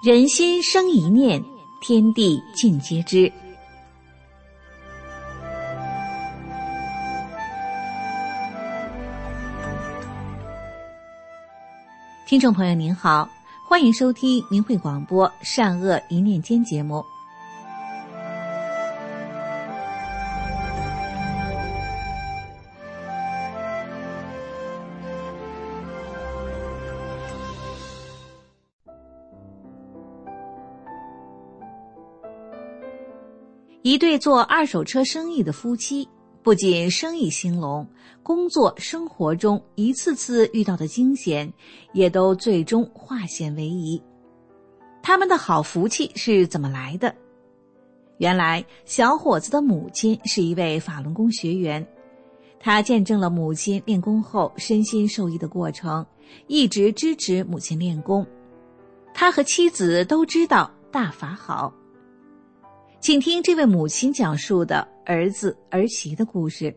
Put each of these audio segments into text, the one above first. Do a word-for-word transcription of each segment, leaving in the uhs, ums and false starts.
人心生一念，天地尽皆知。听众朋友您好，欢迎收听明慧广播善恶一念间节目。一对做二手车生意的夫妻，不仅生意兴隆，工作生活中一次次遇到的惊险也都最终化险为夷。他们的好福气是怎么来的？原来小伙子的母亲是一位法轮功学员，他见证了母亲练功后身心受益的过程，一直支持母亲练功。他和妻子都知道大法好。请听这位母亲讲述的儿子儿媳的故事。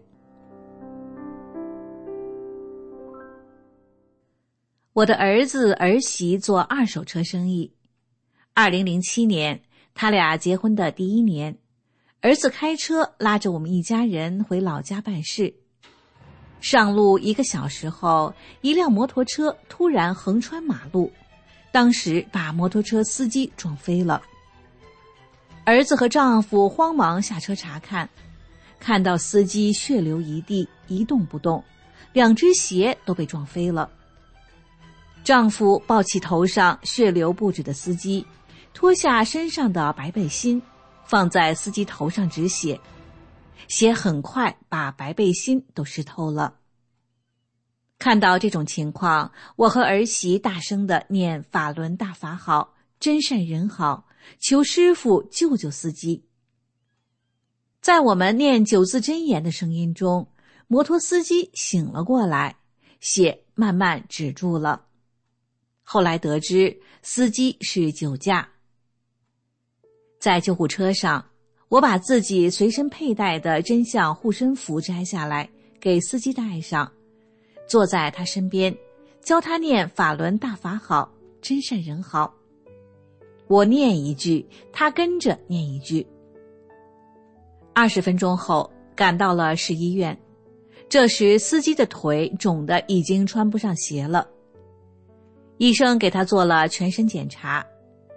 我的儿子儿媳做二手车生意。二零零七年，他俩结婚的第一年，儿子开车拉着我们一家人回老家办事。上路一个小时后，一辆摩托车突然横穿马路，当时把摩托车司机撞飞了。儿子和丈夫慌忙下车查看，看到司机血流一地，一动不动，两只鞋都被撞飞了。丈夫抱起头上血流不止的司机，脱下身上的白背心，放在司机头上止血，血很快把白背心都湿透了。看到这种情况，我和儿媳大声地念法轮大法好，真善人好，求师父救救司机。在我们念九字真言的声音中，摩托司机醒了过来，血慢慢止住了。后来得知司机是酒驾。在救护车上，我把自己随身佩戴的真相护身符摘下来给司机戴上，坐在他身边，教他念法轮大法好，真善人好。我念一句，他跟着念一句。二十分钟后，赶到了市医院。这时司机的腿肿得已经穿不上鞋了。医生给他做了全身检查，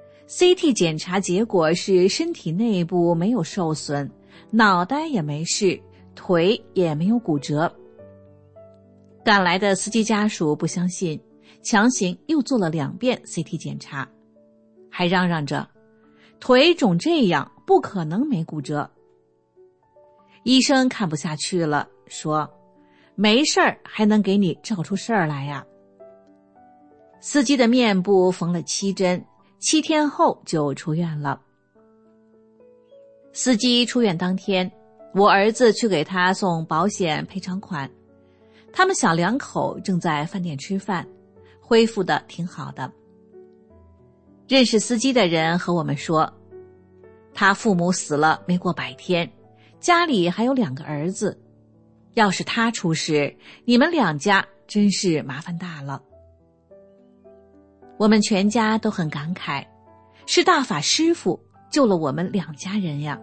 C T 检查结果是身体内部没有受损，脑袋也没事，腿也没有骨折。赶来的司机家属不相信，强行又做了两遍 C T 检查，还嚷嚷着腿肿这样不可能没骨折。医生看不下去了，说没事儿还能给你照出事儿来呀。司机的面部缝了七针，七天后就出院了。司机出院当天，我儿子去给他送保险赔偿款，他们小两口正在饭店吃饭，恢复得挺好的。认识司机的人和我们说，他父母死了没过百天，家里还有两个儿子，要是他出事，你们两家真是麻烦大了。我们全家都很感慨，是大法师父救了我们两家人呀。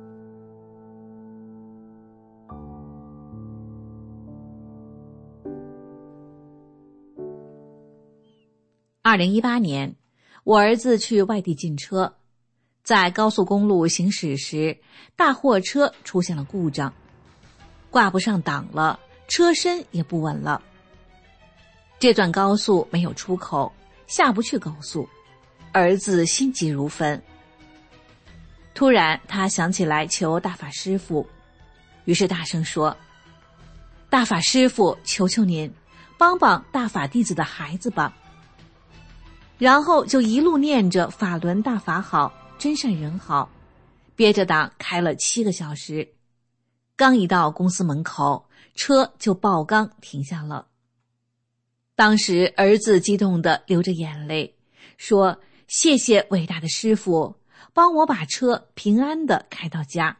二零一八年，我儿子去外地进车，在高速公路行驶时，大货车出现了故障，挂不上档了，车身也不稳了。这段高速没有出口，下不去高速，儿子心急如焚。突然他想起来求大法师父，于是大声说，大法师父，求求您帮帮大法弟子的孩子吧。然后就一路念着法轮大法好，真善人好，憋着档开了七个小时。刚一到公司门口，车就爆缸停下了。当时儿子激动地流着眼泪，说谢谢伟大的师父，帮我把车平安地开到家。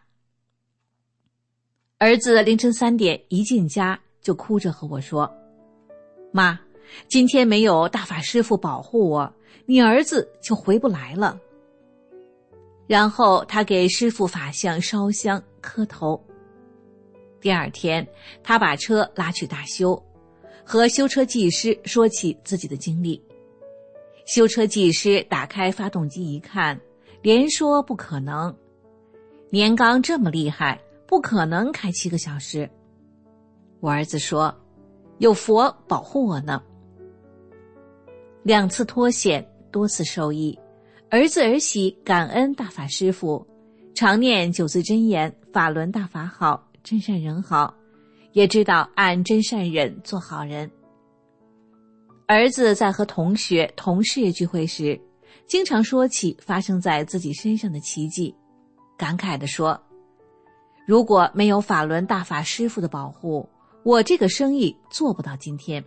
儿子凌晨三点一进家就哭着和我说，妈，今天没有大法师父保护我， 你儿子就回不来了。然后他给师傅法像烧香磕头。第二天，他把车拉去大修，和修车技师说起自己的经历。修车技师打开发动机一看，连说不可能，年缸这么厉害，不可能开七个小时。我儿子说，有佛保护我呢。两次脱险，多次受益，儿子儿媳感恩大法师父，常念九字真言，法轮大法好，真善人好，也知道按真善忍做好人。儿子在和同学同事聚会时，经常说起发生在自己身上的奇迹，感慨地说，如果没有法轮大法师父的保护，我这个生意做不到今天。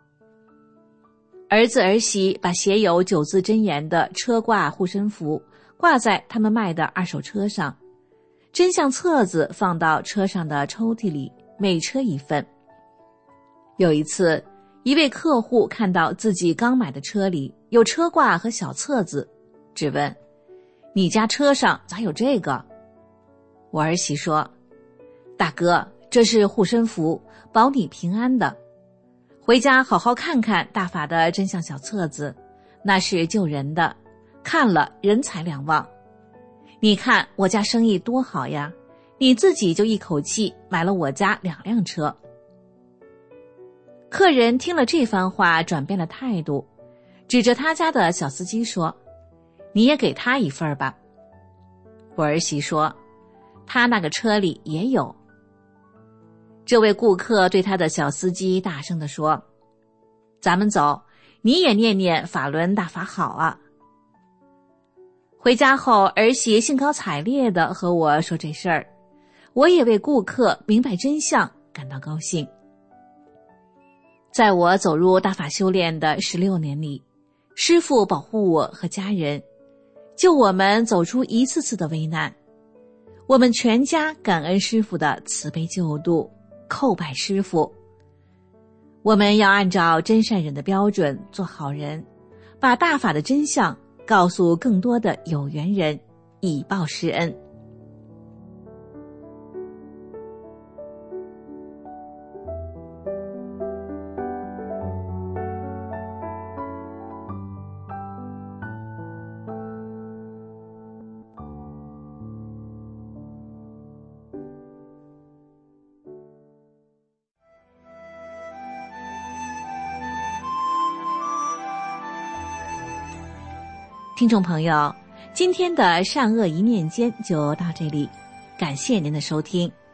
儿子儿媳把写有九字真言的车挂护身符挂在他们卖的二手车上，真相册子放到车上的抽屉里，每车一份。有一次，一位客户看到自己刚买的车里有车挂和小册子，质问，你家车上咋有这个？我儿媳说，大哥，这是护身符，保你平安的，回家好好看看大法的真相小册子，那是救人的，看了人财两旺。你看我家生意多好呀，你自己就一口气买了我家两辆车。客人听了这番话，转变了态度，指着他家的小司机说，你也给他一份吧。我儿媳说，他那个车里也有。这位顾客对他的小司机大声地说，咱们走，你也念念法轮大法好啊。回家后，儿媳兴高采烈地和我说这事儿，我也为顾客明白真相感到高兴。在我走入大法修炼的十六年里，师父保护我和家人，救我们走出一次次的危难。我们全家感恩师父的慈悲救度，叩拜师父。我们要按照真善忍的标准做好人，把大法的真相告诉更多的有缘人，以报师恩。听众朋友，今天的善恶一念间就到这里，感谢您的收听。